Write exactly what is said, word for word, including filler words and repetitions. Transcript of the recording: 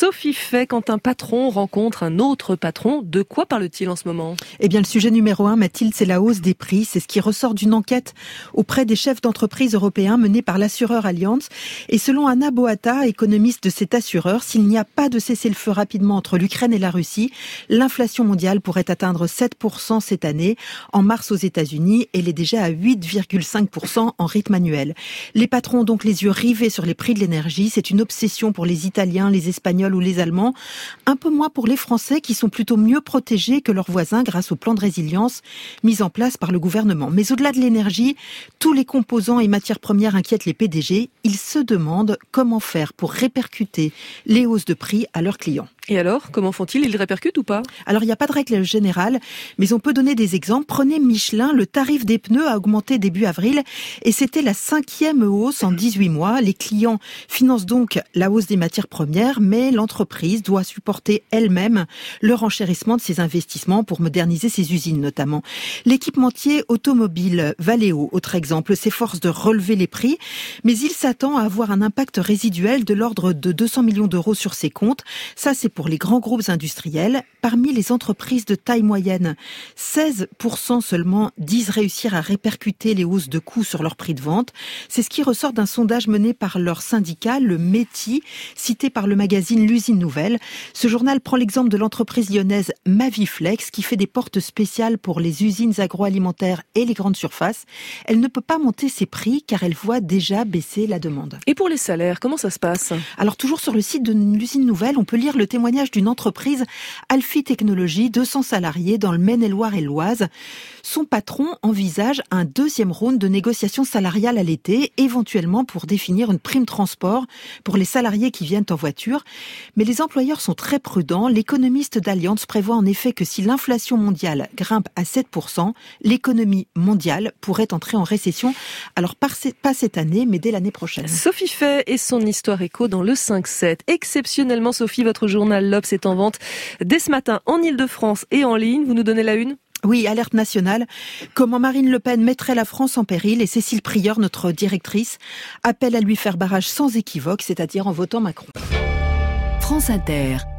Sophie Fay, quand un patron rencontre un autre patron, de quoi parle-t-il en ce moment ? Eh bien, le sujet numéro un, Mathilde, c'est la hausse des prix. C'est ce qui ressort d'une enquête auprès des chefs d'entreprise européens menée par l'assureur Allianz. Et selon Anna Boata, économiste de cet assureur, s'il n'y a pas de cessez-le-feu rapidement entre l'Ukraine et la Russie, l'inflation mondiale pourrait atteindre sept pour cent cette année. En mars aux États-Unis, elle est déjà à huit virgule cinq pour cent en rythme annuel. Les patrons ont donc les yeux rivés sur les prix de l'énergie. C'est une obsession pour les Italiens, les Espagnols ou les Allemands. Un peu moins pour les Français qui sont plutôt mieux protégés que leurs voisins grâce au plan de résilience mis en place par le gouvernement. Mais au-delà de l'énergie, tous les composants et matières premières inquiètent les P D G. Ils se demandent comment faire pour répercuter les hausses de prix à leurs clients. Et alors, comment font-ils ? Ils répercutent ou pas ? Alors, il n'y a pas de règle générale, mais on peut donner des exemples. Prenez Michelin, le tarif des pneus a augmenté début avril et c'était la cinquième hausse en dix-huit mois. Les clients financent donc la hausse des matières premières, mais l'entreprise doit supporter elle-même le renchérissement de ses investissements pour moderniser ses usines notamment. L'équipementier automobile Valeo, autre exemple, s'efforce de relever les prix, mais il s'attend à avoir un impact résiduel de l'ordre de deux cents millions d'euros sur ses comptes. Ça, c'est pour les grands groupes industriels. Parmi les entreprises de taille moyenne, seize pour cent seulement disent réussir à répercuter les hausses de coûts sur leur prix de vente. C'est ce qui ressort d'un sondage mené par leur syndicat, le METI, cité par le magazine L'Usine Nouvelle. Ce journal prend l'exemple de l'entreprise lyonnaise Maviflex qui fait des portes spéciales pour les usines agroalimentaires et les grandes surfaces. Elle ne peut pas monter ses prix car elle voit déjà baisser la demande. Et pour les salaires, comment ça se passe ? Alors toujours sur le site de L'Usine Nouvelle, on peut lire le témoignage d'une entreprise, Alfie Technologies, deux cents salariés dans le Maine-et-Loire et l'Oise. Son patron envisage un deuxième round de négociations salariales à l'été, éventuellement pour définir une prime transport pour les salariés qui viennent en voiture. Mais les employeurs sont très prudents. L'économiste d'Allianz prévoit en effet que si l'inflation mondiale grimpe à sept pour cent, l'économie mondiale pourrait entrer en récession. Alors pas cette année, mais dès l'année prochaine. Sophie Fay et son histoire éco dans le cinq sept. Exceptionnellement, Sophie, votre journal L'Obs est en vente dès ce matin en Ile-de-France et en ligne. Vous nous donnez la une ? Oui, alerte nationale. Comment Marine Le Pen mettrait la France en péril et Cécile Prieur, notre directrice, appelle à lui faire barrage sans équivoque, c'est-à-dire en votant Macron. France Inter.